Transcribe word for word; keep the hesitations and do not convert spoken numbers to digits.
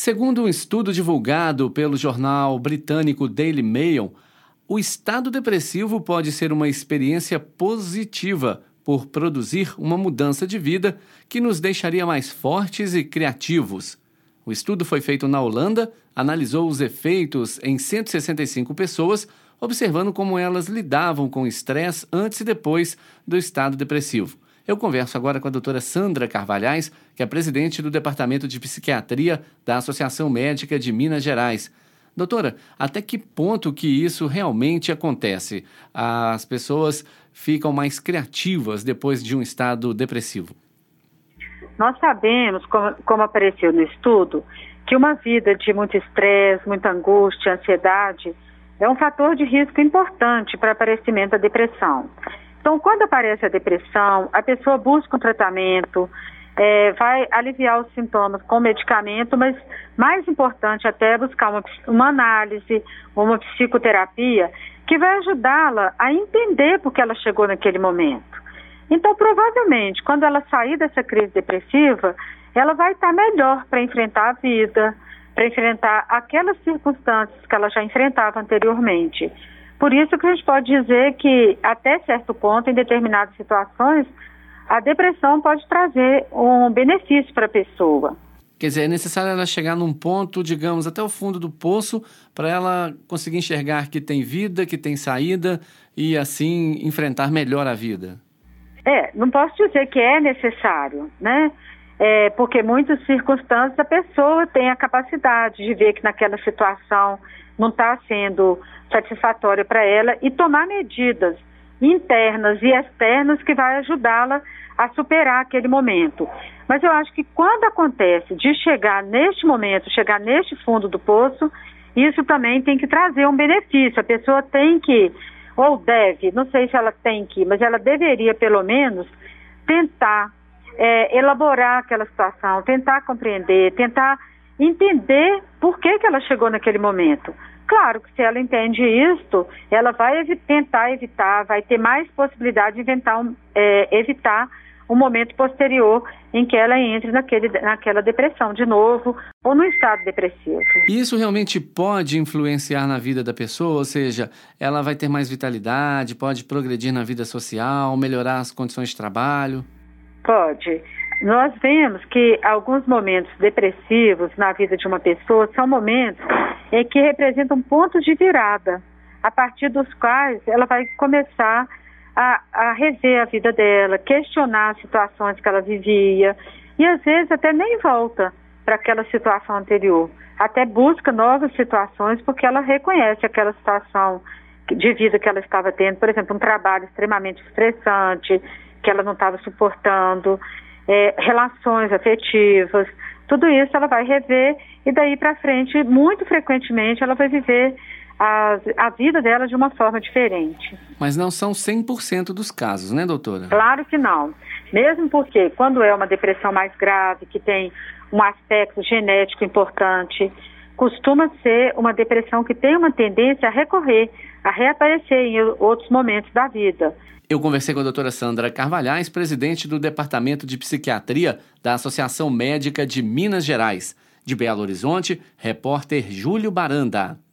Segundo um estudo divulgado pelo jornal britânico Daily Mail, o estado depressivo pode ser uma experiência positiva por produzir uma mudança de vida que nos deixaria mais fortes e criativos. O estudo foi feito na Holanda, analisou os efeitos em cento e sessenta e cinco pessoas, observando como elas lidavam com o estresse antes e depois do estado depressivo. Eu converso agora com a doutora Sandra Carvalhais, que é presidente do Departamento de Psiquiatria da Associação Médica de Minas Gerais. Doutora, até que ponto que isso realmente acontece? As pessoas ficam mais criativas depois de um estado depressivo? Nós sabemos, como, como apareceu no estudo, que uma vida de muito estresse, muita angústia, ansiedade, é um fator de risco importante para o aparecimento da depressão. Então, quando aparece a depressão, a pessoa busca um tratamento, é, vai aliviar os sintomas com medicamento, mas mais importante até é buscar uma, uma análise, uma psicoterapia, que vai ajudá-la a entender por que ela chegou naquele momento. Então, provavelmente, quando ela sair dessa crise depressiva, ela vai estar melhor para enfrentar a vida, para enfrentar aquelas circunstâncias que ela já enfrentava anteriormente. Por isso que a gente pode dizer que, até certo ponto, em determinadas situações, a depressão pode trazer um benefício para a pessoa. Quer dizer, é necessário ela chegar num ponto, digamos, até o fundo do poço, para ela conseguir enxergar que tem vida, que tem saída e, assim, enfrentar melhor a vida. É, não posso dizer que é necessário, né? É, porque em muitas circunstâncias a pessoa tem a capacidade de ver que naquela situação não está sendo satisfatória para ela e tomar medidas internas e externas que vai ajudá-la a superar aquele momento. Mas eu acho que quando acontece de chegar neste momento, chegar neste fundo do poço, isso também tem que trazer um benefício. A pessoa tem que, ou deve, não sei se ela tem que, mas ela deveria pelo menos tentar é, elaborar aquela situação, tentar compreender, tentar entender por que, que ela chegou naquele momento. Claro que se ela entende isto, ela vai evi- tentar evitar, vai ter mais possibilidade de inventar um, é, evitar um momento posterior em que ela entre naquele, naquela depressão de novo ou no estado depressivo. E isso realmente pode influenciar na vida da pessoa? Ou seja, ela vai ter mais vitalidade, pode progredir na vida social, melhorar as condições de trabalho? Pode. Nós vemos que alguns momentos depressivos na vida de uma pessoa são momentos em que representam pontos de virada, a partir dos quais ela vai começar a, a rever a vida dela, questionar as situações que ela vivia e às vezes até nem volta para aquela situação anterior, até busca novas situações porque ela reconhece aquela situação de vida que ela estava tendo, por exemplo, um trabalho extremamente estressante, que ela não estava suportando, É, relações afetivas, tudo isso ela vai rever e daí para frente, muito frequentemente, ela vai viver a, a vida dela de uma forma diferente. Mas não são cem por cento dos casos, né, doutora? Claro que não. Mesmo porque quando é uma depressão mais grave, que tem um aspecto genético importante, costuma ser uma depressão que tem uma tendência a recorrer, a reaparecer em outros momentos da vida. Eu conversei com a doutora Sandra Carvalhais, presidente do Departamento de Psiquiatria da Associação Médica de Minas Gerais. De Belo Horizonte, repórter Júlio Baranda.